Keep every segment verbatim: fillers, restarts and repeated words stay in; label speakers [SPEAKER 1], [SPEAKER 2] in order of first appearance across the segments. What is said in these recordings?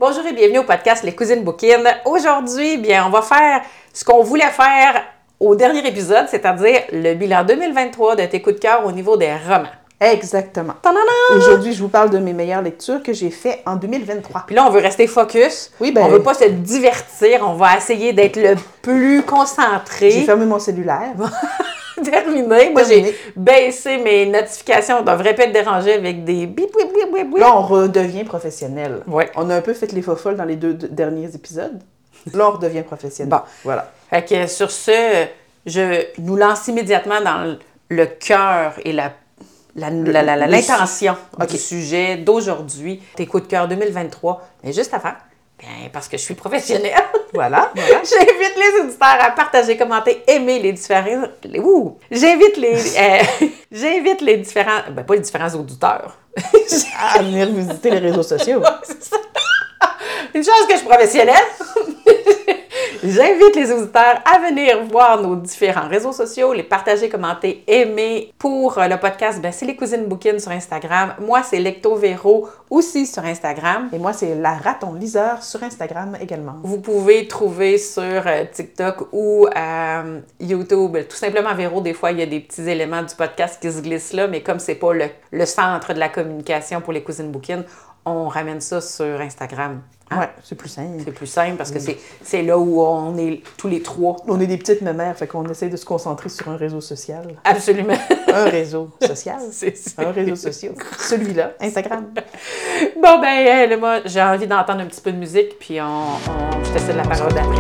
[SPEAKER 1] Bonjour et bienvenue au podcast Les Cousines Bouquines. Aujourd'hui, bien, on va faire ce qu'on voulait faire au dernier épisode, c'est-à-dire le bilan deux mille vingt-trois de tes coups de cœur au niveau des romans.
[SPEAKER 2] Exactement. Ta-da-da! Aujourd'hui, je vous parle de mes meilleures lectures que j'ai faites en deux mille vingt-trois.
[SPEAKER 1] Puis là, on veut rester focus.
[SPEAKER 2] Oui, ben,
[SPEAKER 1] on veut pas se divertir. On va essayer d'être le plus concentré.
[SPEAKER 2] J'ai fermé mon cellulaire.
[SPEAKER 1] Terminé. Moi, j'ai baissé mes notifications. On ne devrait pas être dérangé avec des bip, bip, bip, bip, bip.
[SPEAKER 2] Là, on redevient professionnel.
[SPEAKER 1] Oui.
[SPEAKER 2] On a un peu fait les faux folles dans les deux, deux derniers épisodes. Là, on redevient professionnel.
[SPEAKER 1] Bon.
[SPEAKER 2] Voilà.
[SPEAKER 1] Fait que sur ce, je nous lance immédiatement dans le cœur et la La, la, la, la, l'intention okay. du sujet d'aujourd'hui, tes coups de cœur deux mille vingt-trois. Mais juste avant, bien, parce que je suis professionnelle,
[SPEAKER 2] voilà, voilà.
[SPEAKER 1] J'invite les auditeurs à partager, commenter, aimer les différents... Les, ouh, j'invite les... Euh, j'invite les différents... Ben, pas les différents auditeurs.
[SPEAKER 2] À venir visiter les réseaux sociaux.
[SPEAKER 1] C'est ça. Une chose que je suis professionnelle. J'invite les auditeurs à venir voir nos différents réseaux sociaux, les partager, commenter, aimer. Pour le podcast, ben, c'est les Cousines Bouquines sur Instagram. Moi, c'est Lecto Véro aussi sur Instagram.
[SPEAKER 2] Et moi, c'est La Raton Liseur sur Instagram également.
[SPEAKER 1] Vous pouvez trouver sur euh, TikTok ou euh, YouTube, tout simplement Véro. Des fois, il y a des petits éléments du podcast qui se glissent là, mais comme c'est pas le, le centre de la communication pour les Cousines Bouquines, on ramène ça sur Instagram.
[SPEAKER 2] Hein? Ouais, c'est plus simple.
[SPEAKER 1] C'est plus simple parce que c'est, c'est là où on est tous les trois.
[SPEAKER 2] On est des petites mémères, fait qu'on essaie de se concentrer sur un réseau social.
[SPEAKER 1] Absolument.
[SPEAKER 2] Un réseau social.
[SPEAKER 1] C'est, c'est...
[SPEAKER 2] Un réseau social. Celui-là, Instagram.
[SPEAKER 1] Bon, ben, là, moi, j'ai envie d'entendre un petit peu de musique, puis on, on, je te cède la parole d'après.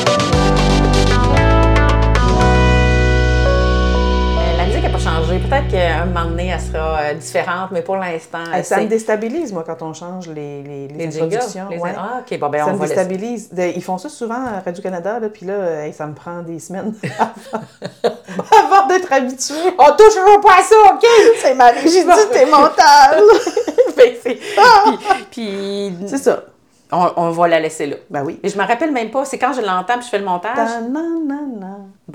[SPEAKER 1] Changer. Peut-être qu'un moment donné, elle sera euh, différente, mais pour l'instant...
[SPEAKER 2] Euh, ça c'est... me déstabilise, moi, quand on change les, les, les, les introductions.
[SPEAKER 1] Les...
[SPEAKER 2] Ouais.
[SPEAKER 1] Ah, OK. Bon, ben,
[SPEAKER 2] ça
[SPEAKER 1] on
[SPEAKER 2] me
[SPEAKER 1] va
[SPEAKER 2] déstabilise. Laisser... Ils font ça souvent à Radio-Canada, là, puis là, hey, ça me prend des semaines avant d'être habituée.
[SPEAKER 1] On touchera pas à ça, OK?
[SPEAKER 2] C'est ma rigidité mentale.
[SPEAKER 1] ben, c'est... Ah! Puis, puis...
[SPEAKER 2] C'est ça.
[SPEAKER 1] On, on va la laisser là.
[SPEAKER 2] Ben oui.
[SPEAKER 1] Et je me rappelle même pas, c'est quand je l'entends puis je fais le montage.
[SPEAKER 2] Ta-na-na-na.
[SPEAKER 1] Bon.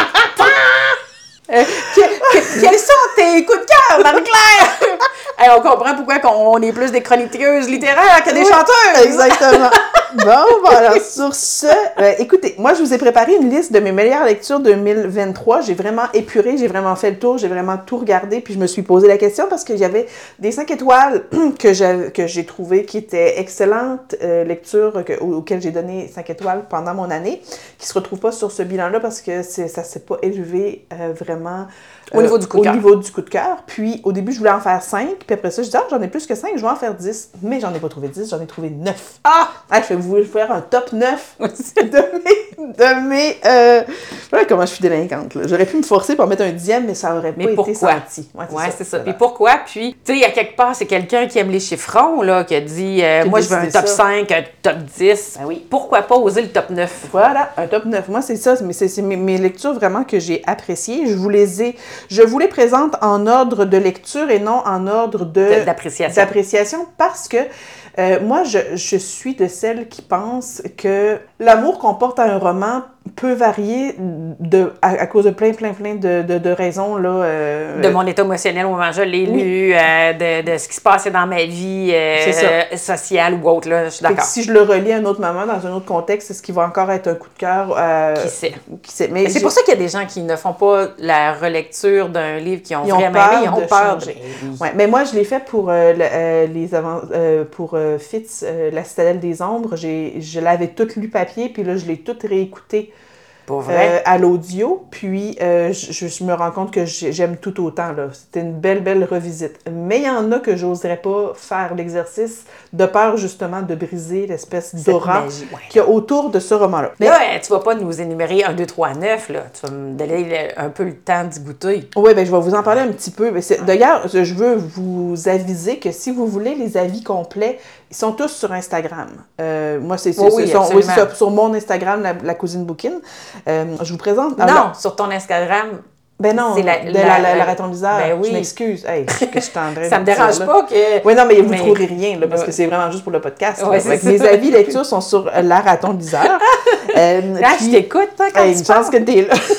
[SPEAKER 1] Euh, que, que, quels sont tes coups de cœur, Marie-Claire? Hey, on comprend pourquoi on est plus des chroniqueuses littéraires que des oui, chanteuses.
[SPEAKER 2] Exactement. Bon, voilà. Sur ce, euh, écoutez, moi, je vous ai préparé une liste de mes meilleures lectures deux mille vingt-trois. J'ai vraiment épuré, j'ai vraiment fait le tour, j'ai vraiment tout regardé, puis je me suis posé la question parce qu'il y avait des cinq étoiles que, j'ai, que j'ai trouvées qui étaient excellentes euh, lectures que, auxquelles j'ai donné cinq étoiles pendant mon année, qui se retrouvent pas sur ce bilan-là parce que c'est, ça s'est pas élevé euh, vraiment...
[SPEAKER 1] Au euh, niveau du coup de cœur.
[SPEAKER 2] Au niveau du coup de cœur. Puis, au début, je voulais en faire cinq. Puis après ça, je dis, ah, j'en ai plus que cinq, je vais en faire dix. Mais j'en ai pas trouvé dix, j'en ai trouvé neuf.
[SPEAKER 1] Ah!
[SPEAKER 2] Ah, je vais vous faire un top neuf de mes... De mes euh... Voilà comment je suis délinquante, là. J'aurais pu me forcer pour mettre un dixième, mais ça aurait pas
[SPEAKER 1] mais
[SPEAKER 2] été senti.
[SPEAKER 1] Ouais, c'est ouais, ça. C'est ça. Puis pourquoi? Puis, tu sais, à quelque part, c'est quelqu'un qui aime les chiffrons, là, qui a dit, euh, moi, je veux un top ça. cinq, un top dix.
[SPEAKER 2] Ben oui.
[SPEAKER 1] Pourquoi pas oser le top neuf?
[SPEAKER 2] Voilà, un top neuf. Moi, c'est ça. Mais c'est, c'est mes, mes lectures vraiment que j'ai appréciées. Je vous les ai... Je vous les présente en ordre de lecture et non en ordre de,
[SPEAKER 1] d'appréciation.
[SPEAKER 2] d'appréciation parce que euh, moi, je, je suis de celles qui pensent que l'amour qu'on porte à un roman peut varier de, à, à cause de plein, plein, plein de, de, de raisons. Là, euh,
[SPEAKER 1] de mon état émotionnel au moment où je l'ai oui. lu, euh, de, de ce qui se passait dans ma vie euh, euh, sociale ou autre. Là, je suis d'accord.
[SPEAKER 2] Si je le relis à un autre moment, dans un autre contexte, c'est ce qui va encore être un coup de cœur. Euh,
[SPEAKER 1] qui sait?
[SPEAKER 2] Qui sait.
[SPEAKER 1] Mais, Mais c'est pour ça qu'il y a des gens qui ne font pas la relecture d'un livre qui ont, ils ont vraiment
[SPEAKER 2] peur
[SPEAKER 1] aimé, ils ont
[SPEAKER 2] de
[SPEAKER 1] peur
[SPEAKER 2] changer. De... Ouais, mais moi, je l'ai fait pour, euh, le, euh, les avant... euh, pour euh, Fitz, euh, La Citadelle des Ombres. J'ai, je l'avais toute lu papier, puis là, je l'ai toute réécoutée.
[SPEAKER 1] Pour vrai?
[SPEAKER 2] Euh, à l'audio, puis euh, je, je me rends compte que j'aime tout autant. Là. C'était une belle, belle revisite. Mais il y en a que j'oserais pas faire l'exercice de peur justement de briser l'espèce cette d'aura magie, ouais. qu'il y a autour de ce roman-là.
[SPEAKER 1] Mais là, tu vas pas nous énumérer un, deux, trois, neuf, là. Tu vas me donner un peu le temps d'y goûter.
[SPEAKER 2] Oui, bien, je vais vous en parler un petit peu. Mais c'est, d'ailleurs, je veux vous aviser que si vous voulez les avis complets, ils sont tous sur Instagram. Euh, moi, c'est, c'est,
[SPEAKER 1] oh oui,
[SPEAKER 2] c'est, sont, oui, c'est ça, sur mon Instagram, la, la Cousine Bouquine. Euh, je vous présente...
[SPEAKER 1] Non, alors, sur ton Instagram...
[SPEAKER 2] Ben non, c'est la, de la, la, la, la Raton Liseur.
[SPEAKER 1] Ben oui.
[SPEAKER 2] Je m'excuse. Hey, que je tendrais.
[SPEAKER 1] Ça me dérange
[SPEAKER 2] là.
[SPEAKER 1] pas que...
[SPEAKER 2] Oui, non, mais vous ne trouverez rien, là, parce que c'est vraiment juste pour le podcast.
[SPEAKER 1] Ouais, c'est
[SPEAKER 2] mes avis lecture sont sur la Raton Liseur.
[SPEAKER 1] euh, là, puis... je t'écoute, toi, quand
[SPEAKER 2] hey,
[SPEAKER 1] tu
[SPEAKER 2] une chance que t'es là.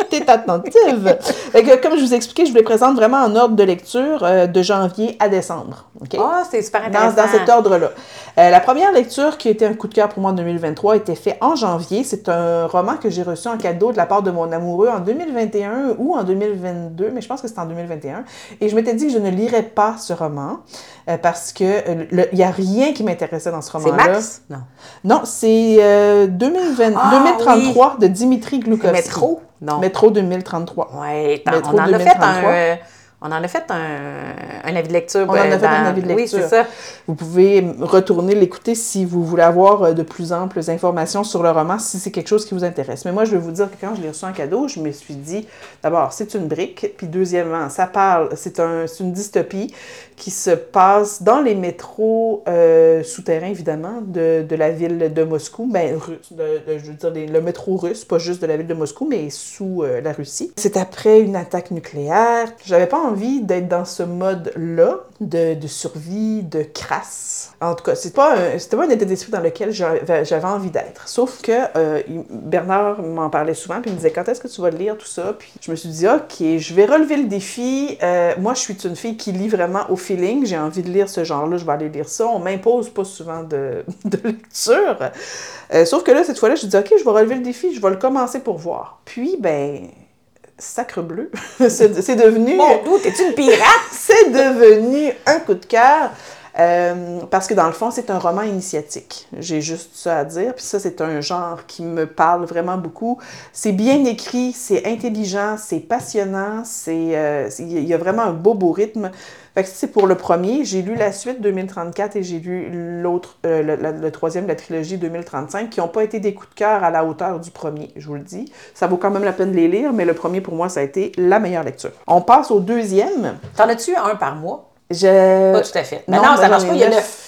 [SPEAKER 2] T'es attentive. Fait que, comme je vous expliquais, je vous les présente vraiment en ordre de lecture euh, de janvier à décembre.
[SPEAKER 1] Okay? Oh, c'est super intéressant.
[SPEAKER 2] Dans, dans cet ordre-là. Euh, la première lecture qui a été un coup de cœur pour moi en deux mille vingt-trois était faite en janvier. C'est un roman que j'ai reçu en cadeau de la part de mon amoureux en deux mille vingt et un ou en deux mille vingt-deux, mais je pense que c'était en deux mille vingt et un. Et je m'étais dit que je ne lirais pas ce roman euh, parce que il euh, n'y a rien qui m'intéressait dans ce roman-là.
[SPEAKER 1] C'est Max? Non.
[SPEAKER 2] Non, c'est euh, deux mille vingt, ah, deux mille trente-trois oui. de Dimitri Gloukovski.
[SPEAKER 1] Métro? Non.
[SPEAKER 2] Métro deux mille trente-trois.
[SPEAKER 1] Oui, on en a fait un... Euh... On en a fait un, un avis de lecture.
[SPEAKER 2] On en a fait
[SPEAKER 1] dans...
[SPEAKER 2] un avis de lecture.
[SPEAKER 1] Oui, c'est ça.
[SPEAKER 2] Vous pouvez retourner l'écouter si vous voulez avoir de plus amples informations sur le roman, si c'est quelque chose qui vous intéresse. Mais moi, je vais vous dire que quand je l'ai reçu en cadeau, je me suis dit, d'abord, c'est une brique, puis deuxièmement, ça parle, c'est un, c'est une dystopie qui se passe dans les métros euh, souterrains, évidemment, de, de la ville de Moscou. Bien, russe, de, de, je veux dire, les, le métro russe, pas juste de la ville de Moscou, mais sous euh, la Russie. C'est après une attaque nucléaire. J'avais pas envie d'être dans ce mode-là, de, de survie, de crasse. En tout cas, c'est pas un, c'était pas un état d'esprit dans lequel j'avais, j'avais envie d'être. Sauf que euh, Bernard m'en parlait souvent, puis il me disait « Quand est-ce que tu vas lire tout ça? » Puis je me suis dit « Ok, je vais relever le défi. Euh, moi, je suis une fille qui lit vraiment au feeling. J'ai envie de lire ce genre-là, je vais aller lire ça. On m'impose pas souvent de, de lecture. Euh, sauf que là, cette fois-là, je me dis « Ok, je vais relever le défi, je vais le commencer pour voir. » Puis, ben... Sacre bleu, c'est, c'est devenu...
[SPEAKER 1] Mon Dieu, t'es-tu une pirate?
[SPEAKER 2] C'est devenu un coup de cœur, euh, parce que dans le fond, c'est un roman initiatique. J'ai juste ça à dire, puis ça, c'est un genre qui me parle vraiment beaucoup. C'est bien écrit, c'est intelligent, c'est passionnant, c'est, euh, c'est, il y a vraiment un beau, beau rythme. Fait que c'est pour le premier. J'ai lu la suite deux mille trente-quatre et j'ai lu l'autre, euh, le, le, le troisième de la trilogie deux mille trente-cinq, qui n'ont pas été des coups de cœur à la hauteur du premier, je vous le dis. Ça vaut quand même la peine de les lire, mais le premier, pour moi, ça a été la meilleure lecture. On passe au deuxième.
[SPEAKER 1] T'en as-tu un par mois?
[SPEAKER 2] Je...
[SPEAKER 1] Pas tout à fait. Mais non, non ça marche pas, il y a neuf.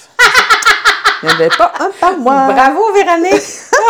[SPEAKER 2] Il n'y en avait pas un par mois.
[SPEAKER 1] Bravo, Véronique!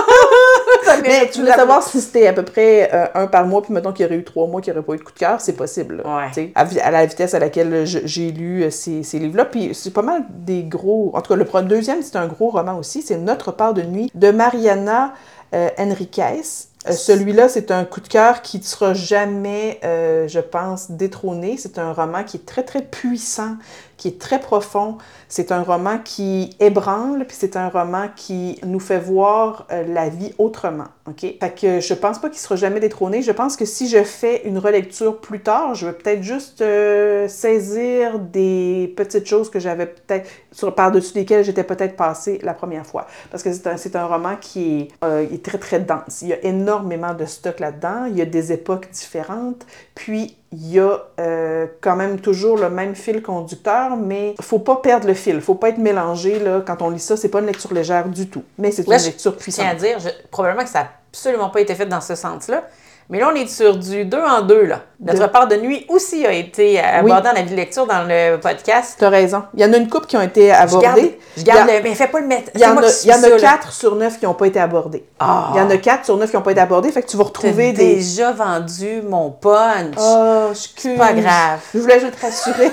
[SPEAKER 2] Mais tu voulais savoir si c'était à peu près euh, un par mois, puis mettons qu'il y aurait eu trois mois qu'il n'y aurait pas eu de coup de cœur, c'est possible.
[SPEAKER 1] Ouais.
[SPEAKER 2] À, à la vitesse à laquelle je, j'ai lu ces, ces livres-là. Puis c'est pas mal des gros... En tout cas, le deuxième, c'est un gros roman aussi. C'est Notre part de nuit de Mariana euh, Enriquez. Euh, celui-là, c'est un coup de cœur qui ne sera jamais, euh, je pense, détrôné. C'est un roman qui est très, très puissant, qui est très profond. C'est un roman qui ébranle, puis c'est un roman qui nous fait voir euh, la vie autrement. OK? Fait que je pense pas qu'il sera jamais détrôné. Je pense que si je fais une relecture plus tard, je vais peut-être juste euh, saisir des petites choses que j'avais peut-être, sur, par-dessus lesquelles j'étais peut-être passée la première fois. Parce que c'est un, c'est un roman qui est, euh, est très, très dense. Il y a énormément de stock là-dedans. Il y a des époques différentes. Puis, il y a euh, quand même toujours le même fil conducteur, mais il faut pas perdre le fil. Il faut pas être mélangé. Là, quand on lit ça, c'est pas une lecture légère du tout. Mais c'est
[SPEAKER 1] là,
[SPEAKER 2] une lecture puissante.
[SPEAKER 1] Je tiens à dire, je, probablement que ça n'a absolument pas été fait dans ce sens-là. Mais là, on est sur du deux en deux, là. Notre de... part de nuit aussi a été abordée oui. en avis de lecture dans le podcast.
[SPEAKER 2] Tu as raison. Il y en a une couple qui ont été abordées.
[SPEAKER 1] Je garde, je garde a... le... Mais fais pas le mettre.
[SPEAKER 2] Il y en a, il y en a quatre sur neuf qui n'ont pas été abordées. Oh. Il y en a quatre sur neuf qui n'ont pas été abordées. Fait que tu vas retrouver
[SPEAKER 1] T'as
[SPEAKER 2] des...
[SPEAKER 1] déjà vendu mon punch.
[SPEAKER 2] Oh, je
[SPEAKER 1] C'est pas grave.
[SPEAKER 2] Je voulais juste te rassurer.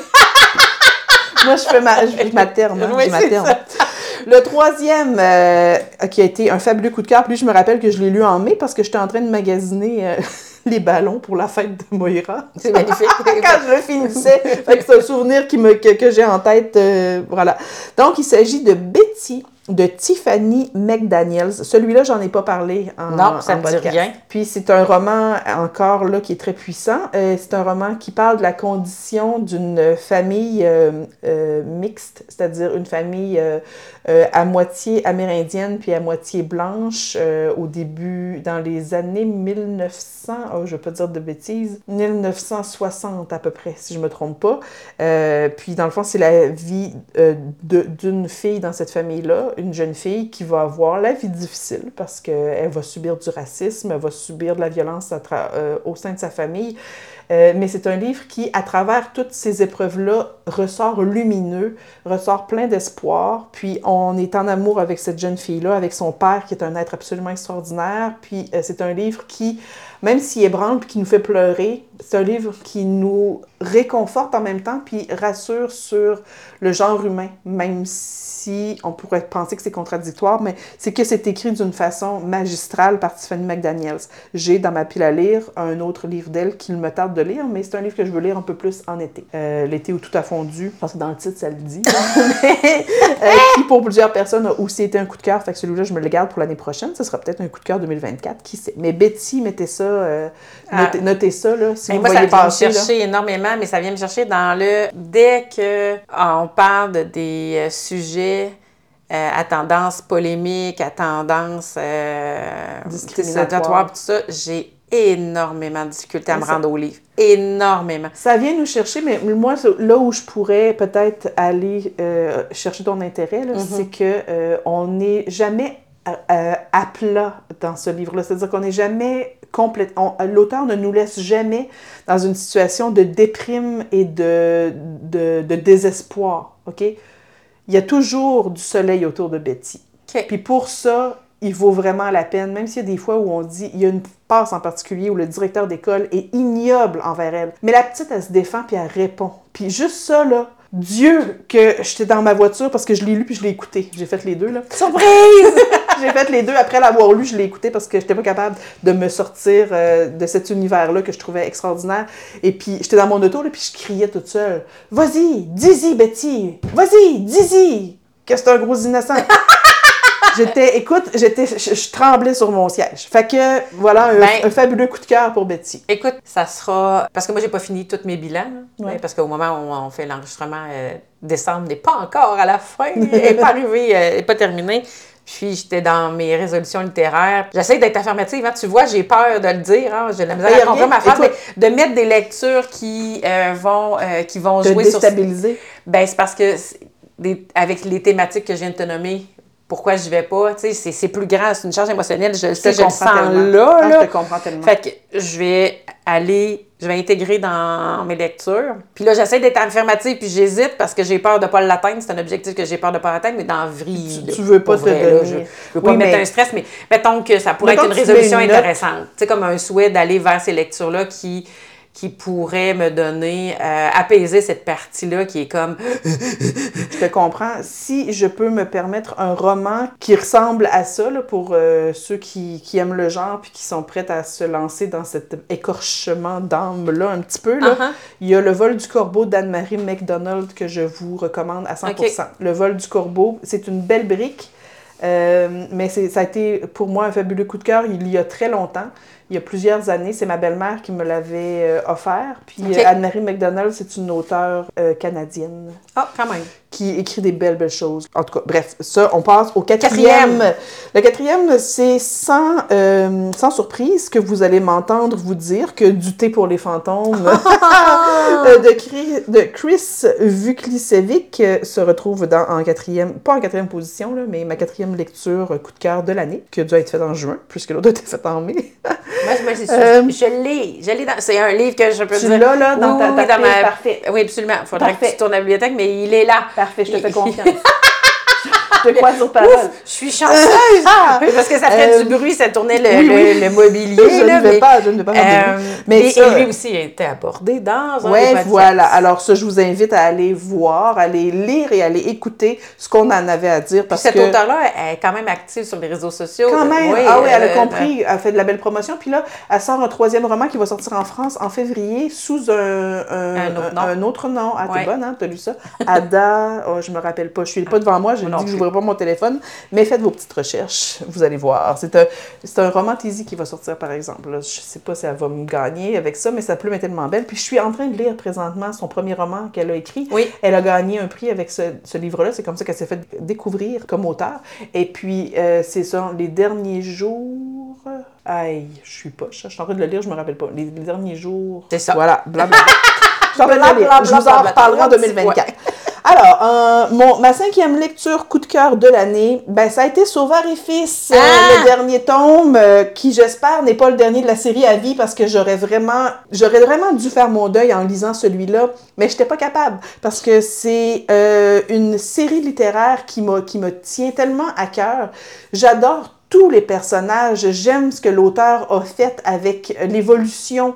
[SPEAKER 2] Moi, je fais ma, je, je m'alterne. Hein,
[SPEAKER 1] oui,
[SPEAKER 2] je m'alterne. Le troisième, euh, qui a été un fabuleux coup de cœur, puis je me rappelle que je l'ai lu en mai parce que j'étais en train de magasiner euh, les ballons pour la fête de Moira.
[SPEAKER 1] C'est magnifique.
[SPEAKER 2] Quand je le finissais, fait que c'est un souvenir qui me, que, que j'ai en tête. Euh, voilà. Donc, il s'agit de Betty de Tiffany McDaniels. Celui-là, j'en ai pas parlé en
[SPEAKER 1] Non, ça
[SPEAKER 2] en
[SPEAKER 1] me
[SPEAKER 2] podcast.
[SPEAKER 1] dit rien.
[SPEAKER 2] Puis c'est un roman encore là qui est très puissant. Euh, c'est un roman qui parle de la condition d'une famille euh, euh, mixte, c'est-à-dire une famille euh, euh, à moitié amérindienne puis à moitié blanche euh, au début, dans les années mille neuf cents, oh, je vais pas dire de bêtises, mille neuf cent soixante à peu près, si je me trompe pas. Euh, puis dans le fond, c'est la vie euh, de, d'une fille dans cette famille-là, une jeune fille qui va avoir la vie difficile parce qu'elle va subir du racisme, elle va subir de la violence à tra- euh, au sein de sa famille. Euh, mais c'est un livre qui, à travers toutes ces épreuves-là, ressort lumineux, ressort plein d'espoir. Puis on est en amour avec cette jeune fille-là, avec son père qui est un être absolument extraordinaire. Puis euh, c'est un livre qui, même s'il ébranle puis qui nous fait pleurer, c'est un livre qui nous réconforte en même temps, puis rassure sur le genre humain, même si on pourrait penser que c'est contradictoire, mais c'est que c'est écrit d'une façon magistrale par Tiffany McDaniels. J'ai dans ma pile à lire un autre livre d'elle qu'il me tarde de lire, mais c'est un livre que je veux lire un peu plus en été. Euh, L'été où tout a fondu, je pense que dans le titre, ça le dit, mais euh, qui pour plusieurs personnes a aussi été un coup de cœur, fait que celui-là, je me le garde pour l'année prochaine. Ce sera peut-être un coup de cœur deux mille vingt-quatre, qui sait. Mais Betty, mettez ça, euh, notez, ah. notez ça, là, si
[SPEAKER 1] et
[SPEAKER 2] vous
[SPEAKER 1] moi,
[SPEAKER 2] voyez
[SPEAKER 1] ça vient
[SPEAKER 2] passer.
[SPEAKER 1] me chercher là. énormément, mais ça vient me chercher dans le... Dès qu'on parle de des euh, sujets euh, à tendance polémique, à tendance euh, discriminatoire, tout ça, j'ai énormément de difficulté à me rendre au livre. Énormément.
[SPEAKER 2] Ça vient nous chercher, mais moi, là où je pourrais peut-être aller euh, chercher ton intérêt, là, mm-hmm. c'est qu'on euh, n'est jamais à, à plat dans ce livre-là. C'est-à-dire qu'on n'est jamais complètement... L'auteur ne nous laisse jamais dans une situation de déprime et de, de, de désespoir, OK? Il y a toujours du soleil autour de Betty. Okay. Puis pour ça, il vaut vraiment la peine, même s'il y a des fois où on dit, il y a une passe en particulier où le directeur d'école est ignoble envers elle. Mais la petite, elle se défend puis elle répond. Puis juste ça, là, Dieu que j'étais dans ma voiture parce que je l'ai lu puis je l'ai écouté. J'ai fait les deux, là.
[SPEAKER 1] Surprise!
[SPEAKER 2] J'ai fait les deux. Après l'avoir lu, je l'ai écouté parce que j'étais pas capable de me sortir euh, de cet univers-là que je trouvais extraordinaire. Et puis, j'étais dans mon auto, là, puis je criais toute seule. « Vas-y, dis-y, Betty! Vas-y, dis-y! Que c'est un gros innocent! » J'étais, écoute, j'étais, je, je tremblais sur mon siège. Fait que, voilà, un, ben, un fabuleux coup de cœur pour Betty.
[SPEAKER 1] Écoute, ça sera... Parce que moi, j'ai pas fini tous mes bilans. Ouais. Parce qu'au moment où on fait l'enregistrement, euh, décembre n'est pas encore à la fin. Elle n'est pas arrivée, elle n'est pas terminée. Puis, j'étais dans mes résolutions littéraires. J'essaie d'être affirmative. Hein. Tu vois, j'ai peur de le dire. Hein. J'ai de la misère à comprendre ma phrase. Mais de mettre des lectures qui euh, vont, euh, qui vont
[SPEAKER 2] te
[SPEAKER 1] jouer
[SPEAKER 2] déstabiliser.
[SPEAKER 1] sur... Ben, c'est parce que, des, avec les thématiques que je viens de te nommer, pourquoi je vais pas, tu sais, c'est, c'est plus grand, c'est une charge émotionnelle, je, ça, je le sens tellement. là,
[SPEAKER 2] ah,
[SPEAKER 1] là.
[SPEAKER 2] Je te comprends tellement.
[SPEAKER 1] Fait que je vais aller, je vais intégrer dans mes lectures. Puis là, j'essaie d'être affirmative, puis j'hésite parce que j'ai peur de pas l'atteindre, c'est un objectif que j'ai peur de pas atteindre, mais dans la vie,
[SPEAKER 2] tu, tu veux pas te
[SPEAKER 1] vrai,
[SPEAKER 2] donner...
[SPEAKER 1] là, je, je veux pas oui, mettre mais... un stress, mais mettons que ça pourrait mettons être une résolution une intéressante. Tu sais, comme un souhait d'aller vers ces lectures-là qui... qui pourrait me donner, euh, apaiser cette partie-là qui est comme...
[SPEAKER 2] Je te comprends. Si je peux me permettre un roman qui ressemble à ça, là, pour euh, ceux qui, qui aiment le genre puis qui sont prêts à se lancer dans cet écorchement d'âme-là un petit peu, là, uh-huh. il y a Le vol du corbeau d'Anne-Marie MacDonald que je vous recommande à cent pour cent. Okay. Le vol du corbeau, c'est une belle brique, euh, mais c'est, ça a été pour moi un fabuleux coup de cœur il y a très longtemps. Il y a plusieurs années, c'est ma belle-mère qui me l'avait euh, offert. Puis okay. euh, Anne-Marie MacDonald, c'est une auteure euh, canadienne.
[SPEAKER 1] Ah, oh, quand même.
[SPEAKER 2] Qui écrit des belles, belles choses. En tout cas, bref, ça, on passe au quatrième. quatrième. Le quatrième, c'est sans, euh, sans surprise que vous allez m'entendre vous dire que Du thé pour les fantômes de, Chris, de Chris Vuklicevic se retrouve dans, en quatrième, pas en quatrième position, là, mais ma quatrième lecture coup de cœur de l'année, qui a dû être faite en juin, puisque l'autre a été faite en mai.
[SPEAKER 1] Moi, moi je, euh, je l'ai. Je l'ai dans, c'est un livre que je peux
[SPEAKER 2] tu
[SPEAKER 1] dire.
[SPEAKER 2] Tu l'as là dans
[SPEAKER 1] oui,
[SPEAKER 2] ta, ta
[SPEAKER 1] oui, dans ma...
[SPEAKER 2] Parfait.
[SPEAKER 1] Oui, absolument. Il faudrait parfait. que tu tournes à la bibliothèque, mais il est là.
[SPEAKER 2] Parfait, je te fais confiance. Je te crois sur parole.
[SPEAKER 1] Ouf, je suis chanceuse! Ah, parce que ça ferait euh, du bruit, ça tournait le, oui, oui. le, le mobilier.
[SPEAKER 2] Je
[SPEAKER 1] là,
[SPEAKER 2] ne vais
[SPEAKER 1] mais,
[SPEAKER 2] pas, je ne vais pas
[SPEAKER 1] euh, mais et, ça, et lui aussi a été abordé dans un
[SPEAKER 2] ouais, voilà. Alors ça, je vous invite à aller voir, à aller lire et à aller écouter ce qu'on en avait à dire. Parce
[SPEAKER 1] puis cette
[SPEAKER 2] que...
[SPEAKER 1] auteur-là, elle est quand même active sur les réseaux sociaux.
[SPEAKER 2] Quand même!
[SPEAKER 1] Oui,
[SPEAKER 2] ah oui, elle a
[SPEAKER 1] euh,
[SPEAKER 2] compris, elle fait de la belle promotion. Puis là, elle sort un troisième roman qui va sortir en France en février sous un, un,
[SPEAKER 1] un, autre, nom.
[SPEAKER 2] un autre nom. Ah, t'es ouais. bonne, hein? T'as lu ça? Ada, oh, je me rappelle pas. Je suis pas devant moi, je dis que je n'ouvrirai pas mon téléphone. Mais faites vos petites recherches, vous allez voir. C'est un, c'est un roman Tési qui va sortir, par exemple. Là, je sais pas si elle va me gagner avec ça, mais sa plume est tellement belle. Puis je suis en train de lire présentement son premier roman qu'elle a écrit.
[SPEAKER 1] Oui.
[SPEAKER 2] Elle a gagné un prix avec ce, ce livre-là. C'est comme ça qu'elle s'est fait découvrir comme auteure. Et puis, euh, c'est ça, Les derniers jours... Aïe, je suis poche. Je suis en train de le lire, je me rappelle pas. Les, les derniers jours...
[SPEAKER 1] C'est ça.
[SPEAKER 2] Voilà, blablabla. Je suis en train de le lire. Je vous en reparlerai en deux mille vingt-quatre. Ouais. Alors, euh, mon, ma cinquième lecture coup de cœur de l'année, ben ça a été Sauveur et Fils, euh, ah! le dernier tome, euh, qui j'espère n'est pas le dernier de la série à vie parce que j'aurais vraiment, j'aurais vraiment dû faire mon deuil en lisant celui-là, mais j'étais pas capable parce que c'est euh, une série littéraire qui m'a, qui me tient tellement à cœur. J'adore tous les personnages, j'aime ce que l'auteur a fait avec l'évolution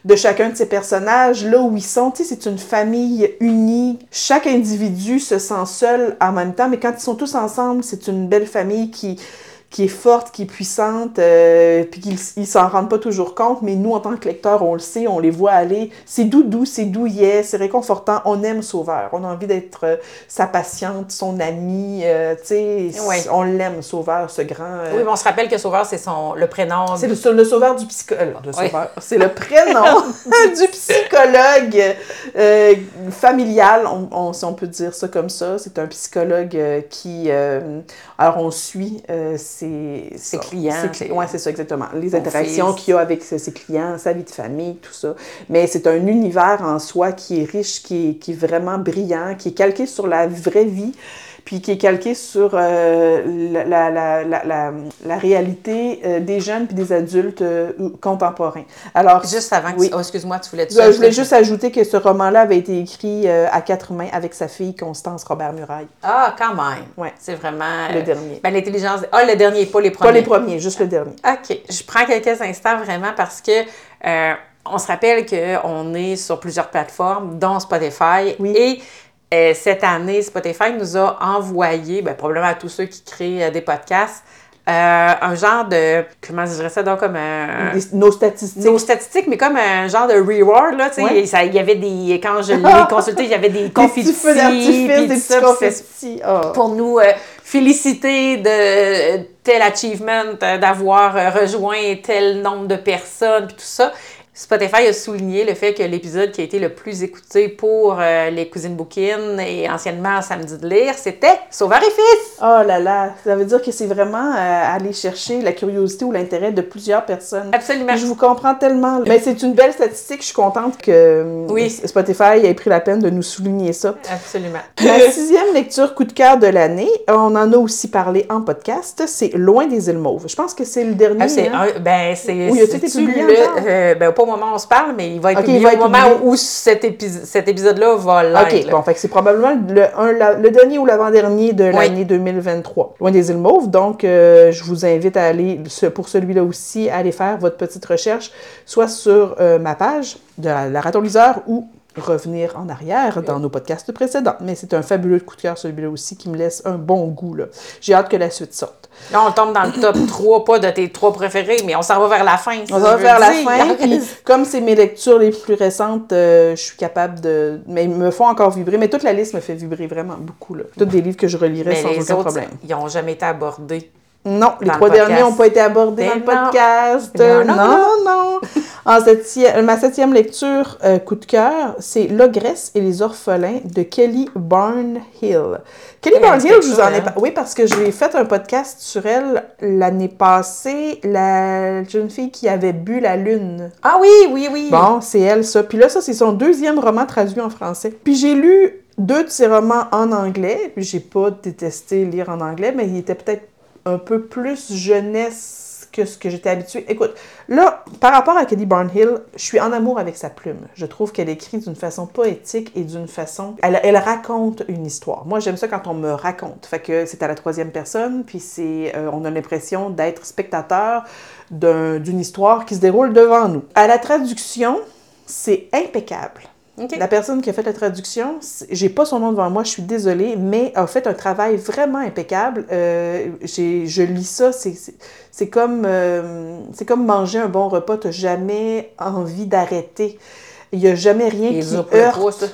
[SPEAKER 2] de chacun de ces personnages, là où ils sont. Tu sais, c'est une famille unie. Chaque individu se sent seul en même temps, mais quand ils sont tous ensemble, c'est une belle famille qui... qui est forte, qui est puissante, euh, puis qu'ils ils s'en rendent pas toujours compte, mais nous, en tant que lecteurs, on le sait, on les voit aller. C'est doudou, c'est douillet, c'est réconfortant. On aime Sauveur. On a envie d'être euh, sa patiente, son amie, euh, tu sais,
[SPEAKER 1] Oui.
[SPEAKER 2] on l'aime, Sauveur, ce grand... euh,
[SPEAKER 1] Oui, mais on se rappelle que Sauveur, c'est son le prénom.
[SPEAKER 2] C'est le, le sauveur du psychologue. Le
[SPEAKER 1] Oui.
[SPEAKER 2] sauveur. C'est le prénom du psychologue euh, familial, on, on, si on peut dire ça comme ça. C'est un psychologue euh, qui... Euh, alors, on suit euh, ses,
[SPEAKER 1] Ses clients.
[SPEAKER 2] Ses, oui, c'est ça, exactement. Les
[SPEAKER 1] Mon
[SPEAKER 2] interactions
[SPEAKER 1] fils.
[SPEAKER 2] qu'il y a avec ses, ses clients, sa vie de famille, tout ça. Mais c'est un univers en soi qui est riche, qui est, qui est vraiment brillant, qui est calqué sur la vraie vie, puis qui est calqué sur euh, la, la, la, la, la, la réalité euh, des jeunes puis des adultes euh, contemporains. Alors,
[SPEAKER 1] Juste avant que
[SPEAKER 2] oui.
[SPEAKER 1] tu... Oh, excuse-moi, tu voulais...
[SPEAKER 2] Je, je voulais juste ajouter que ce roman-là avait été écrit euh, à quatre mains avec sa fille Constance Robert-Muraille.
[SPEAKER 1] Ah, quand même.
[SPEAKER 2] Ouais.
[SPEAKER 1] C'est vraiment...
[SPEAKER 2] Le
[SPEAKER 1] euh,
[SPEAKER 2] dernier.
[SPEAKER 1] Ben, l'intelligence... Ah, le dernier, pas les premiers.
[SPEAKER 2] Pas les premiers, juste le dernier.
[SPEAKER 1] OK. Je prends quelques instants vraiment parce que euh, on se rappelle qu'on est sur plusieurs plateformes, dont Spotify.
[SPEAKER 2] Oui.
[SPEAKER 1] Et euh, cette année, Spotify nous a envoyé, ben, probablement à tous ceux qui créent euh, des podcasts, euh, un genre de... Comment je dirais ça? Donc, comme un...
[SPEAKER 2] Les- nos statistiques.
[SPEAKER 1] Nos statistiques, mais comme un genre de reward, là, tu sais,
[SPEAKER 2] Ouais.
[SPEAKER 1] ça, il y avait des... Quand je l'ai consulté, il y avait des
[SPEAKER 2] Des
[SPEAKER 1] confettis,
[SPEAKER 2] petits feux d'artifice,
[SPEAKER 1] puis
[SPEAKER 2] des
[SPEAKER 1] tout
[SPEAKER 2] petits
[SPEAKER 1] ça, puis c'est-
[SPEAKER 2] confettis. Ah.
[SPEAKER 1] pour nous euh, féliciter de euh, tel achievement, euh, d'avoir euh, rejoint tel nombre de personnes, puis tout ça. Spotify a souligné le fait que l'épisode qui a été le plus écouté pour euh, les Cousines Bouquines et anciennement Samedi de lire, c'était Sauveur et Fils!
[SPEAKER 2] Oh là là, ça veut dire que c'est vraiment euh, aller chercher la curiosité ou l'intérêt de plusieurs personnes.
[SPEAKER 1] Absolument.
[SPEAKER 2] Je vous comprends tellement. Mais c'est une belle statistique. Je suis contente que euh,
[SPEAKER 1] Oui.
[SPEAKER 2] Spotify ait pris la peine de nous souligner ça.
[SPEAKER 1] Absolument.
[SPEAKER 2] Ma sixième lecture coup de cœur de l'année, on en a aussi parlé en podcast, c'est Loin des îles Mauves. Je pense que c'est le dernier.
[SPEAKER 1] Ah, c'est
[SPEAKER 2] hein?
[SPEAKER 1] un- ben, c'est...
[SPEAKER 2] Oui, a-t-il été
[SPEAKER 1] c'est-tu
[SPEAKER 2] publié
[SPEAKER 1] le-
[SPEAKER 2] encore?
[SPEAKER 1] euh, ben, pas au moment où on se parle, mais il va être
[SPEAKER 2] Ok,
[SPEAKER 1] publié
[SPEAKER 2] il va
[SPEAKER 1] au
[SPEAKER 2] être
[SPEAKER 1] moment
[SPEAKER 2] publié.
[SPEAKER 1] où cet, épi- cet épisode-là va l'être.
[SPEAKER 2] OK, bon, fait que c'est probablement le, un, la- le dernier ou l'avant-dernier de l'année deux mille vingt-trois. Loin des îles Mauves, donc euh, je vous invite à aller, ce- pour celui-là aussi, à aller faire votre petite recherche, soit sur euh, ma page de la, la Raton-Liseur ou revenir en arrière dans nos podcasts précédents. Mais c'est un fabuleux coup de cœur, celui-là aussi, qui me laisse un bon goût, là. J'ai hâte que la suite sorte.
[SPEAKER 1] Là, on tombe dans le top trois, pas de tes trois préférés, mais on s'en va vers la fin.
[SPEAKER 2] On va vers la fin, puis comme c'est mes lectures les plus récentes, euh, je suis capable de... Mais ils me font encore vibrer, mais toute la liste me fait vibrer vraiment beaucoup, là. Tous des livres que je relirais
[SPEAKER 1] Mais
[SPEAKER 2] sans
[SPEAKER 1] les
[SPEAKER 2] aucun
[SPEAKER 1] autres,
[SPEAKER 2] problème.
[SPEAKER 1] ils n'ont jamais été abordés.
[SPEAKER 2] Non, les
[SPEAKER 1] Dans
[SPEAKER 2] trois
[SPEAKER 1] le podcast.
[SPEAKER 2] derniers n'ont pas été abordés
[SPEAKER 1] Ben
[SPEAKER 2] dans le
[SPEAKER 1] non.
[SPEAKER 2] podcast.
[SPEAKER 1] Non,
[SPEAKER 2] Non,
[SPEAKER 1] non,
[SPEAKER 2] non, non. En septième- ma septième lecture, euh, coup de cœur, c'est L'Ogresse et les orphelins de Kelly Barnhill. Kelly
[SPEAKER 1] Elle
[SPEAKER 2] Barnhill,
[SPEAKER 1] dit
[SPEAKER 2] je vous
[SPEAKER 1] ça,
[SPEAKER 2] en ai
[SPEAKER 1] hein?
[SPEAKER 2] pas... Oui, parce que j'ai fait un podcast sur elle l'année passée, la jeune fille qui avait bu la lune.
[SPEAKER 1] Ah oui, oui, oui.
[SPEAKER 2] Bon, c'est elle, ça. Puis là, ça, c'est son deuxième roman traduit en français. Puis j'ai lu deux de ses romans en anglais. Puis j'ai pas détesté lire en anglais, mais il était peut-être un peu plus jeunesse que ce que j'étais habituée. Écoute, là, par rapport à Kelly Barnhill, je suis en amour avec sa plume. Je trouve qu'elle écrit d'une façon poétique et d'une façon... Elle, elle raconte une histoire. Moi, j'aime ça quand on me raconte. Fait que c'est à la troisième personne, puis c'est, euh, on a l'impression d'être spectateur d'un- d'une histoire qui se déroule devant nous. À la traduction, c'est impeccable.
[SPEAKER 1] OK.
[SPEAKER 2] La personne qui a fait la traduction, c'est- j'ai pas son nom devant moi, je suis désolée, mais a fait un travail vraiment impeccable. Euh, j'ai, je lis ça, c'est, c'est, c'est comme, euh, c'est comme manger un bon repas, t'as jamais envie d'arrêter. Il n'y a jamais rien
[SPEAKER 1] Les
[SPEAKER 2] qui
[SPEAKER 1] autres,
[SPEAKER 2] heurte.
[SPEAKER 1] pas, ça.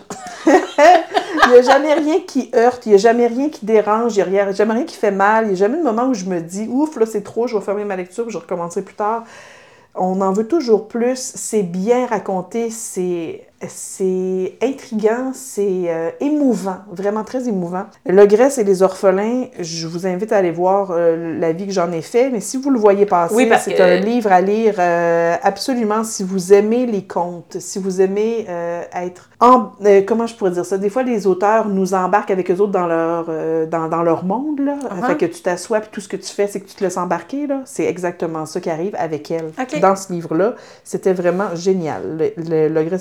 [SPEAKER 2] Il n'y a jamais rien qui heurte, il n'y a jamais rien qui dérange, il n'y a rien- jamais rien qui fait mal, il n'y a jamais de moment où je me dis « Ouf, là c'est trop, je vais fermer ma lecture, je vais recommencer plus tard ». On en veut toujours plus, c'est bien raconté, c'est, c'est intriguant, c'est euh, émouvant, vraiment très émouvant. L'Ogresse et les orphelins, je vous invite à aller voir euh, l'avis que j'en ai fait, mais si vous le voyez passer,
[SPEAKER 1] Oui, parce
[SPEAKER 2] c'est
[SPEAKER 1] que-
[SPEAKER 2] un livre à lire euh, absolument si vous aimez les contes, si vous aimez euh, être... En, euh, comment je pourrais dire ça? Des fois, les auteurs nous embarquent avec eux autres dans leur, euh, dans, dans leur monde, là.
[SPEAKER 1] Uh-huh.
[SPEAKER 2] Fait que tu t'assois, puis tout ce que tu fais, c'est que tu te laisses embarquer, là. C'est exactement ça qui arrive avec elle.
[SPEAKER 1] OK.
[SPEAKER 2] Dans ce livre-là, c'était vraiment génial, le, le, L'Ogresse et les orphelins.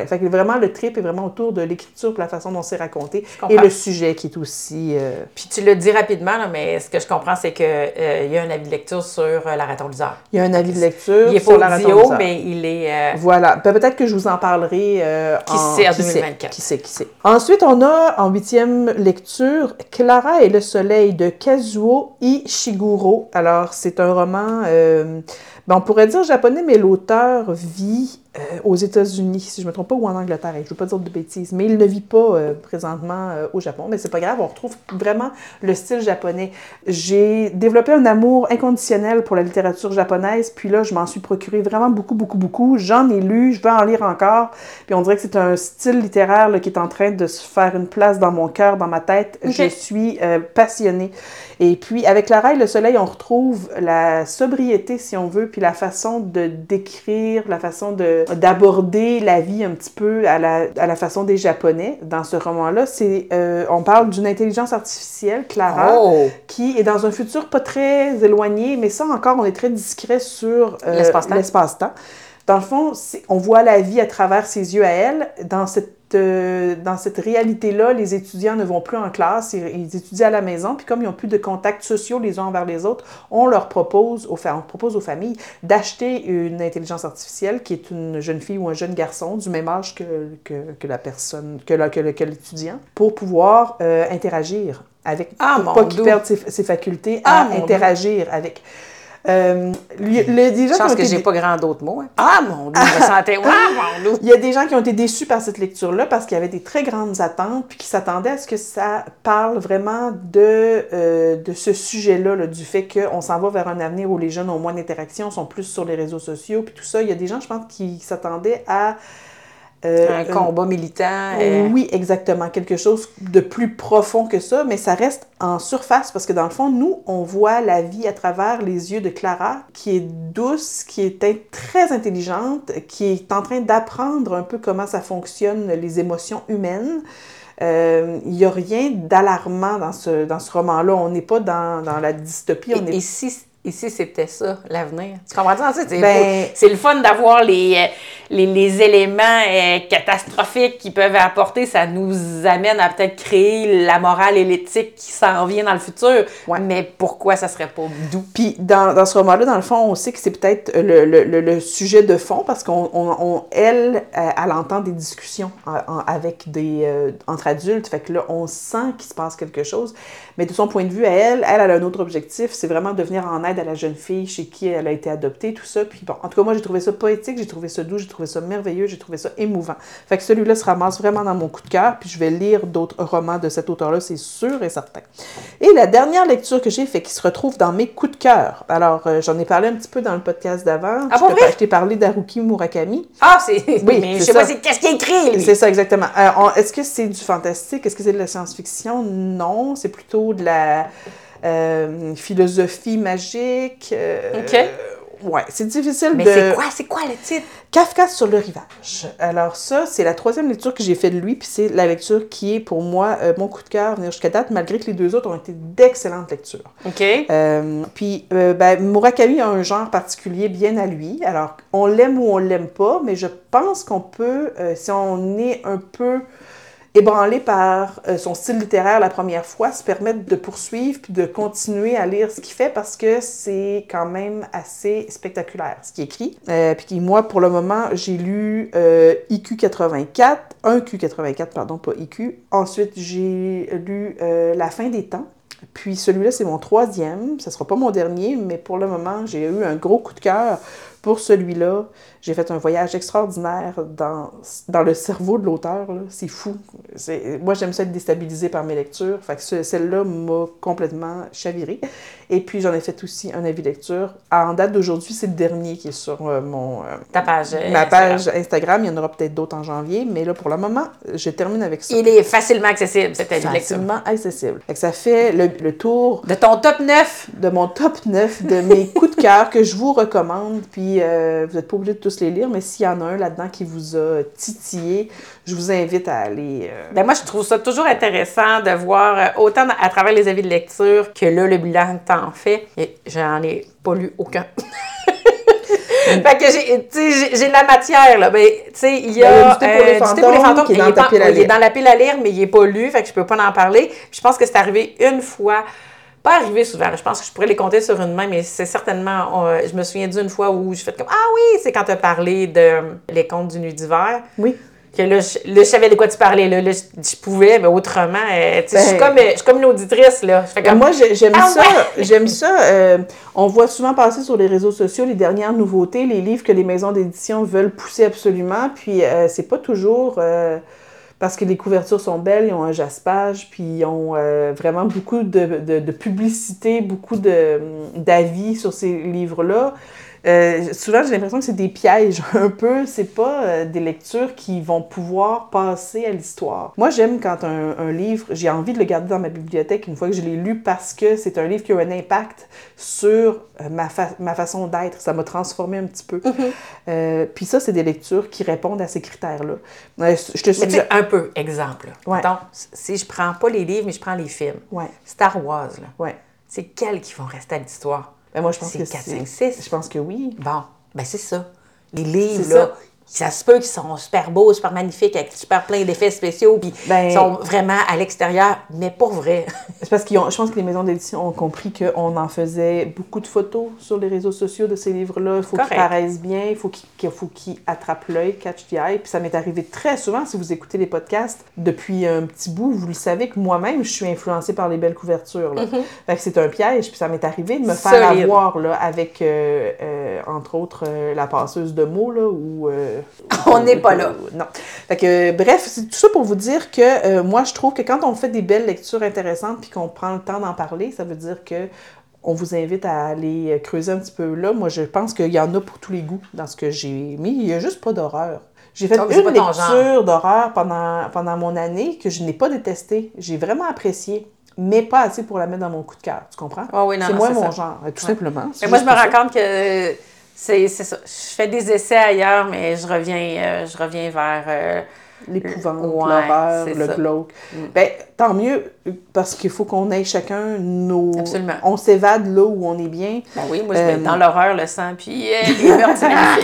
[SPEAKER 2] Fait que vraiment, le trip est vraiment autour de l'écriture, la façon dont c'est raconté et le sujet qui est aussi... Euh...
[SPEAKER 1] Puis tu le dis rapidement, là, mais ce que je comprends, c'est qu'il euh, y a un avis de lecture sur euh, la Ratondiseur.
[SPEAKER 2] Il y a un avis de lecture
[SPEAKER 1] il est
[SPEAKER 2] sur
[SPEAKER 1] pas
[SPEAKER 2] la
[SPEAKER 1] audio, mais il est... Euh...
[SPEAKER 2] Voilà. Peut-être que je vous en parlerai euh,
[SPEAKER 1] qui
[SPEAKER 2] en...
[SPEAKER 1] sait, en deux mille vingt-quatre.
[SPEAKER 2] Qui sait, qui sait. Ensuite, on a en huitième lecture Clara et le soleil de Kazuo Ishiguro. Alors, c'est un roman... Euh... Ben, on pourrait dire japonais, mais l'auteur vit euh, aux États-Unis, si je ne me trompe pas, ou en Angleterre. Je ne veux pas dire de bêtises, mais il ne vit pas euh, présentement euh, au Japon. Mais c'est pas grave, on retrouve vraiment le style japonais. J'ai développé un amour inconditionnel pour la littérature japonaise, puis là, je m'en suis procuré vraiment beaucoup, beaucoup, beaucoup. J'en ai lu, je vais en lire encore, puis on dirait que c'est un style littéraire là, qui est en train de se faire une place dans mon cœur, dans ma tête. Okay. Je suis euh, passionnée. Et puis, avec Clara et le soleil, on retrouve la sobriété, si on veut, puis la façon de décrire, la façon de, d'aborder la vie un petit peu à la, à la façon des Japonais. Dans ce roman-là, c'est, euh, on parle d'une intelligence artificielle, Clara, oh. qui est dans un futur pas très éloigné, mais ça encore, on est très discret sur euh, l'espace-temps. l'espace-temps. Dans le fond, c'est, on voit la vie à travers ses yeux à elle. Dans cette Euh, dans cette réalité-là, les étudiants ne vont plus en classe, ils, ils étudient à la maison, puis comme ils n'ont plus de contacts sociaux les uns envers les autres, on leur propose aux, on propose aux familles d'acheter une intelligence artificielle qui est une jeune fille ou un jeune garçon du même âge que, que, que la personne, que, la, que, le, que l'étudiant, pour pouvoir euh, interagir avec,
[SPEAKER 1] ah,
[SPEAKER 2] pour pas qu'il perde ses, ses facultés à ah, interagir Dieu. avec. Euh, lui, le, des gens
[SPEAKER 1] je pense que
[SPEAKER 2] été...
[SPEAKER 1] j'ai pas grand d'autres mots. Hein. Ah mon Dieu, je me sentais... Ah, mon Dieu.
[SPEAKER 2] Il y a des gens qui ont été déçus par cette lecture-là parce qu'il y avait des très grandes attentes puis qui s'attendaient à ce que ça parle vraiment de, euh, de ce sujet-là, là, du fait qu'on s'en va vers un avenir où les jeunes ont moins d'interaction, sont plus sur les réseaux sociaux puis tout ça. Il y a des gens, je pense, qui s'attendaient à...
[SPEAKER 1] Euh, un combat euh, militant.
[SPEAKER 2] Euh... Oui, exactement. Quelque chose de plus profond que ça, mais ça reste en surface parce que dans le fond, nous, on voit la vie à travers les yeux de Clara, qui est douce, qui est très intelligente, qui est en train d'apprendre un peu comment ça fonctionne, les émotions humaines. Euh, il n'y a rien d'alarmant dans ce, dans ce roman-là. On n'est pas dans, dans la dystopie. On
[SPEAKER 1] et,
[SPEAKER 2] est...
[SPEAKER 1] et si... Ici, c'était ça, l'avenir. Tu comprends ça? C'est,
[SPEAKER 2] ben,
[SPEAKER 1] c'est le fun d'avoir les, les, les éléments euh, catastrophiques qu'ils peuvent apporter. Ça nous amène à peut-être créer la morale et l'éthique qui s'en vient dans le futur. Ouais. Mais pourquoi ça serait pas doux?
[SPEAKER 2] Puis dans, dans ce roman-là, dans le fond, on sait que c'est peut-être le, le, le, le sujet de fond parce qu'on, on, on, elle, elle entend des discussions en, en, avec des, euh, entre adultes. Fait que là, on sent qu'il se passe quelque chose. Mais de son point de vue à elle, elle, elle a un autre objectif, c'est vraiment de venir en aide à la jeune fille chez qui elle a été adoptée, tout ça. Puis bon, en tout cas, moi, j'ai trouvé ça poétique, j'ai trouvé ça doux, j'ai trouvé ça merveilleux, j'ai trouvé ça émouvant. Fait que celui-là se ramasse vraiment dans mon coup de cœur, puis je vais lire d'autres romans de cet auteur-là, c'est sûr et certain. Et la dernière lecture que j'ai fait, qui se retrouve dans mes coups de cœur. Alors, euh, j'en ai parlé un petit peu dans le podcast d'avant.
[SPEAKER 1] Ah,
[SPEAKER 2] je, te, je t'ai parlé d'Haruki Murakami.
[SPEAKER 1] Ah, c'est... Oui, mais je sais ça. Pas c'est qu'est-ce qu'il écrit, lui?
[SPEAKER 2] C'est ça, exactement. Euh, on, est-ce que c'est du fantastique? Est-ce que c'est de la science-fiction? Non, c'est plutôt de la... Euh, philosophie magique. Euh,
[SPEAKER 1] OK.
[SPEAKER 2] Ouais, c'est difficile
[SPEAKER 1] Mais
[SPEAKER 2] de...
[SPEAKER 1] Mais c'est quoi? C'est quoi le titre?
[SPEAKER 2] Kafka sur le rivage. Alors ça, c'est la troisième lecture que j'ai faite de lui, puis c'est la lecture qui est pour moi euh, mon coup de cœur venir jusqu'à date, malgré que les deux autres ont été d'excellentes lectures.
[SPEAKER 1] OK.
[SPEAKER 2] Euh, puis, euh, ben, Murakami a un genre particulier bien à lui. Alors, on l'aime ou on l'aime pas, mais je pense qu'on peut, euh, si on est un peu... ébranlé par euh, son style littéraire la première fois, se permettre de poursuivre puis de continuer à lire ce qu'il fait parce que c'est quand même assez spectaculaire ce qu'il écrit. Euh, puis moi, pour le moment, j'ai lu euh, I Q quatre-vingt-quatre, un Q quatre-vingt-quatre, pardon, pas I Q. Ensuite, j'ai lu euh, La fin des temps. Puis celui-là, c'est mon troisième. Ce ne sera pas mon dernier, mais pour le moment, j'ai eu un gros coup de cœur pour celui-là. J'ai fait un voyage extraordinaire dans, dans le cerveau de l'auteur. Là. C'est fou. C'est, moi, j'aime ça être déstabilisée par mes lectures. Fait que ce, celle-là m'a complètement chavirée. Et puis, j'en ai fait aussi un avis lecture. En date d'aujourd'hui, c'est le dernier qui est sur euh, mon... Euh,
[SPEAKER 1] Ta page
[SPEAKER 2] ma page Instagram. Instagram. Il y en aura peut-être d'autres en janvier. Mais là, pour le moment, je termine avec ça.
[SPEAKER 1] Il est facilement accessible, cet avis lecture.
[SPEAKER 2] Facilement accessible. Fait que ça fait le, le tour...
[SPEAKER 1] De ton top neuf.
[SPEAKER 2] De mon top neuf, de mes coups de cœur que je vous recommande. Puis, euh, vous n'êtes pas obligés de tous les lire, mais s'il y en a un là-dedans qui vous a titillé, je vous invite à aller... Euh...
[SPEAKER 1] Ben moi, je trouve ça toujours intéressant de voir, euh, autant à travers les avis de lecture que là, le bilan que t'en fais. Et j'en ai pas lu aucun. Fait que j'ai, tu sais, j'ai, j'ai de la matière, là. Ben, tu sais, il y a,
[SPEAKER 2] Ben, il y a du thé pour les
[SPEAKER 1] euh, du thé pour les fantômes.
[SPEAKER 2] qui est dans
[SPEAKER 1] il, est
[SPEAKER 2] ta
[SPEAKER 1] pas-
[SPEAKER 2] pile à
[SPEAKER 1] il est
[SPEAKER 2] lire.
[SPEAKER 1] dans la pile à lire, mais il n'est pas lu, fait que je peux pas en parler. Puis je pense que c'est arrivé une fois. Pas arrivé souvent, là. Je pense que je pourrais les compter sur une main, mais c'est certainement... euh, je me souviens d'une fois où j'ai fait comme « Ah oui! » C'est quand tu as parlé de euh, Les Contes du Nuit d'hiver.
[SPEAKER 2] Oui.
[SPEAKER 1] Que là, je, là, je savais de quoi tu parlais. Là, là je, je pouvais, mais autrement, euh, tu sais,
[SPEAKER 2] Ben,
[SPEAKER 1] je suis comme, je suis comme une auditrice. Là. Je fais
[SPEAKER 2] Ben,
[SPEAKER 1] comme,
[SPEAKER 2] moi, j'ai- j'aime
[SPEAKER 1] Ah
[SPEAKER 2] ça.
[SPEAKER 1] ouais!
[SPEAKER 2] J'aime ça. euh, on voit souvent passer sur les réseaux sociaux les dernières nouveautés, les livres que les maisons d'édition veulent pousser absolument. Puis, euh, c'est pas toujours euh, parce que les couvertures sont belles, ils ont un jaspage, puis ils ont euh, vraiment beaucoup de, de, de publicité, beaucoup de, d'avis sur ces livres-là. Euh, souvent, j'ai l'impression que c'est des pièges un peu. C'est pas euh, des lectures qui vont pouvoir passer à l'histoire. Moi, j'aime quand un, un livre, j'ai envie de le garder dans ma bibliothèque une fois que je l'ai lu parce que c'est un livre qui a un impact sur euh, ma, fa- ma façon d'être. Ça m'a transformé un petit peu. Mm-hmm. Euh, Puis ça, c'est des lectures qui répondent à ces critères-là. Euh, je te
[SPEAKER 1] mais tu sais, un peu, exemple.
[SPEAKER 2] Ouais.
[SPEAKER 1] Donc, si je prends pas les livres, mais je prends les films.
[SPEAKER 2] Ouais.
[SPEAKER 1] Star Wars, là.
[SPEAKER 2] Ouais.
[SPEAKER 1] C'est quels qui vont rester à l'histoire?
[SPEAKER 2] Ben moi, je pense
[SPEAKER 1] c'est
[SPEAKER 2] que
[SPEAKER 1] quatre,
[SPEAKER 2] c'est...
[SPEAKER 1] cinq, six.
[SPEAKER 2] Je pense que oui.
[SPEAKER 1] Bon, ben c'est ça. Les livres,
[SPEAKER 2] C'est
[SPEAKER 1] là, ça se peut qu'ils sont super beaux, super magnifiques, avec super plein d'effets spéciaux, puis
[SPEAKER 2] Ben-
[SPEAKER 1] ils sont vraiment à l'extérieur, mais pas vrai.
[SPEAKER 2] C'est parce qu'ils ont, je pense que les maisons d'édition ont compris qu'on en faisait beaucoup de photos sur les réseaux sociaux de ces livres-là. Il faut qu'ils paraissent bien, il faut qu'ils, qu'il faut qu'ils attrapent l'œil, catch the eye. Puis ça m'est arrivé très souvent, si vous écoutez les podcasts depuis un petit bout, vous le savez que moi-même, je suis influencée par les belles couvertures. Là. Mm-hmm. Fait que c'est un piège, puis ça m'est arrivé de me faire Solide. avoir là, avec, euh, euh, entre autres, euh, la passeuse de mots, là, où... Euh,
[SPEAKER 1] on n'est pas là.
[SPEAKER 2] Non. Fait que, bref, c'est tout ça pour vous dire que euh, moi, je trouve que quand on fait des belles lectures intéressantes puis qu'on prend le temps d'en parler, ça veut dire que on vous invite à aller creuser un petit peu là. Moi, je pense qu'il y en a pour tous les goûts dans ce que j'ai mis. Il n'y a juste pas d'horreur. J'ai fait oh, une lecture d'horreur pendant, pendant mon année que je n'ai pas détestée. J'ai vraiment apprécié, mais pas assez pour la mettre dans mon coup de cœur. Tu comprends?
[SPEAKER 1] Oh oui, non,
[SPEAKER 2] c'est
[SPEAKER 1] non,
[SPEAKER 2] moins
[SPEAKER 1] c'est
[SPEAKER 2] mon
[SPEAKER 1] ça.
[SPEAKER 2] genre, tout ouais. simplement.
[SPEAKER 1] Mais moi, je me rends compte que c'est, c'est ça. Je fais des essais ailleurs, mais je reviens, euh, je reviens vers... Euh,
[SPEAKER 2] l'épouvante,
[SPEAKER 1] ouais,
[SPEAKER 2] l'horreur, le
[SPEAKER 1] ça.
[SPEAKER 2] glauque. Mm. Ben, tant mieux, parce qu'il faut qu'on ait chacun nos...
[SPEAKER 1] Absolument.
[SPEAKER 2] On s'évade là où on est bien.
[SPEAKER 1] Ben oui, moi, je mets euh... dans l'horreur, le sang, puis euh, les meurtres, c'est magnifique.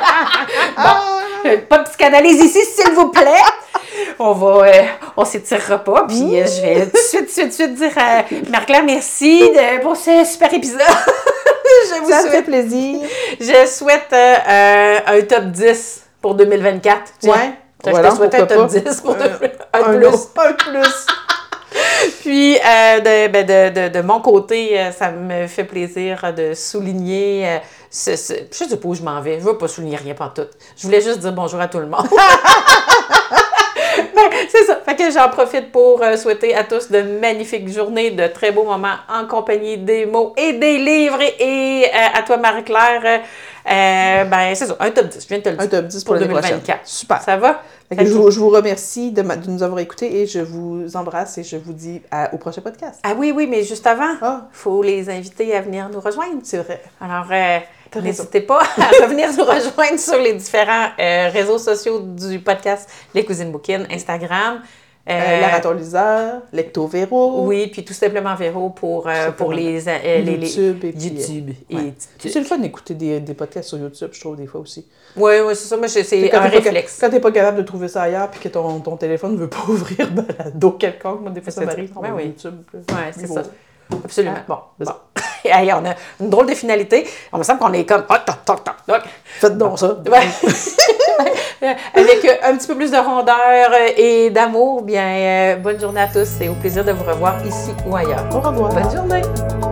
[SPEAKER 1] Bon, pas de psychanalyse ici, s'il vous plaît. On va... Euh, on s'étirera pas, puis mmh. euh, je vais tout de suite, tout de suite, tout de suite dire à Marie-Claire, merci de, pour ce super épisode.
[SPEAKER 2] je vous Ça souhaite... fait plaisir.
[SPEAKER 1] Je souhaite euh, euh, un top dix pour deux mille vingt-quatre.
[SPEAKER 2] Ouais.
[SPEAKER 1] Je
[SPEAKER 2] voilà,
[SPEAKER 1] te souhaite un top pas. dix pour
[SPEAKER 2] euh,
[SPEAKER 1] deux... un,
[SPEAKER 2] un
[SPEAKER 1] plus.
[SPEAKER 2] Un plus.
[SPEAKER 1] Puis, euh, de, ben de, de, de mon côté, euh, ça me fait plaisir de souligner... Euh, ce, ce... Je sais pas où je m'en vais. Je veux pas souligner rien par tout. Je voulais juste dire bonjour à tout le monde. Ben, c'est ça. Fait que j'en profite pour euh, souhaiter à tous de magnifiques journées, de très beaux moments en compagnie des mots et des livres. Et, et euh, à toi, Marie-Claire, euh, ben c'est ça, un top dix. Je viens de te le dire.
[SPEAKER 2] Un top dix pour, pour deux mille vingt-quatre. Super.
[SPEAKER 1] Ça va?
[SPEAKER 2] Que je, vous, je vous remercie de, ma, de nous avoir écoutés et je vous embrasse et je vous dis à, au prochain podcast.
[SPEAKER 1] Ah oui, oui, mais juste avant, il
[SPEAKER 2] ah.
[SPEAKER 1] faut les inviter à venir nous rejoindre.
[SPEAKER 2] C'est vrai.
[SPEAKER 1] Alors, euh, n'hésitez pas à revenir nous rejoindre sur les différents euh, réseaux sociaux du podcast Les Cousines Bouquines, Instagram.
[SPEAKER 2] Euh, euh, Narrateur liseur, Lecto Véro.
[SPEAKER 1] Oui, puis tout simplement Véro pour, euh, pour les, euh, les, les...
[SPEAKER 2] YouTube. Et
[SPEAKER 1] puis, YouTube.
[SPEAKER 2] Et ouais. Et... C'est le fun d'écouter des, des podcasts sur YouTube, je trouve, des fois aussi.
[SPEAKER 1] Oui, oui, c'est ça. Moi, c'est, c'est un réflexe.
[SPEAKER 2] Pas, quand t'es pas capable de trouver ça ailleurs puis que ton, ton téléphone ne veut pas ouvrir balado quelconque, moi, des fois, ça m'arrive.
[SPEAKER 1] Ben oui.
[SPEAKER 2] YouTube.
[SPEAKER 1] Oui, c'est niveau. ça. Absolument.
[SPEAKER 2] Ah, bon,
[SPEAKER 1] bon. Hey, on a une drôle de finalité. On me semble qu'on est comme... Oh, toc, toc, toc, toc.
[SPEAKER 2] Faites donc ça.
[SPEAKER 1] Ouais. Avec euh, un petit peu plus de rondeur et d'amour, bien, euh, bonne journée à tous et au plaisir de vous revoir ici ou ailleurs.
[SPEAKER 2] Au revoir.
[SPEAKER 1] Bonne journée.